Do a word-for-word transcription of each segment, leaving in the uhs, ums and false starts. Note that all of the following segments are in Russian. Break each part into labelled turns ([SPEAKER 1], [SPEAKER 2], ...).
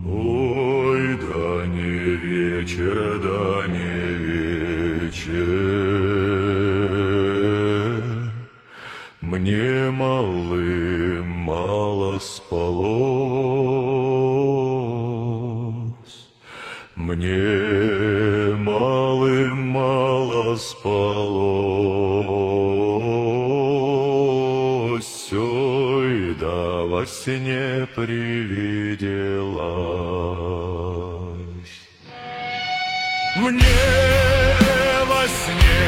[SPEAKER 1] Ой, да не вечер, да не вечер, мне малым мало спалось, мне малым мало спалось, ой, да во сне привиделась. Мне во сне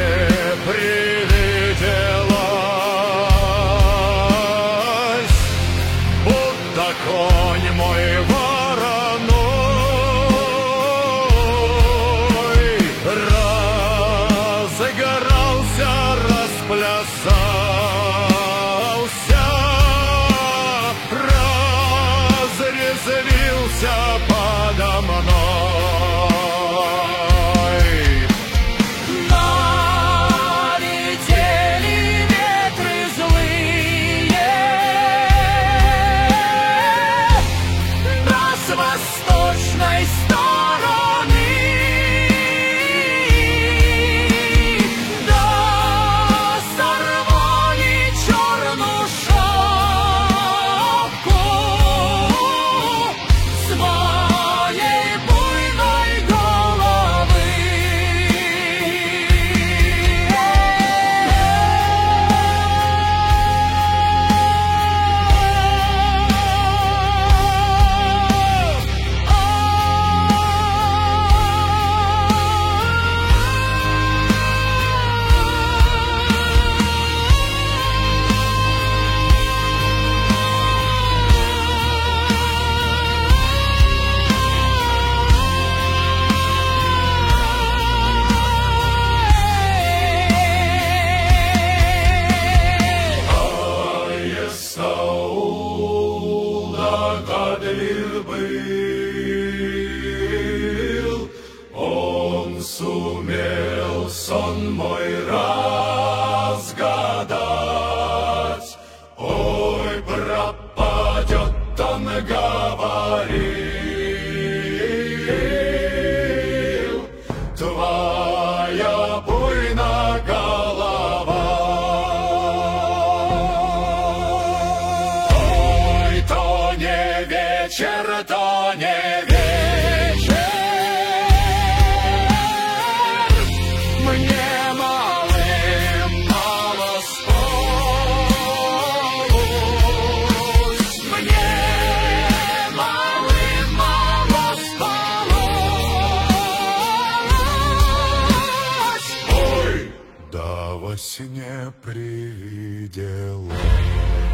[SPEAKER 1] привиделась, будто конь мой вороной разыгрался, расплясался, разрезвился подо мной.
[SPEAKER 2] Восточной стороны да сорвали черную шапку своей буйной головы.
[SPEAKER 1] Догадлив был, он сумел сон мой разгадать. Ой, пропадет он, говорил, твоя буйна голова. Вечер, то не вечер, мне малым мало спалось, мне малым мало спалось. Ой, да во сне привиделось.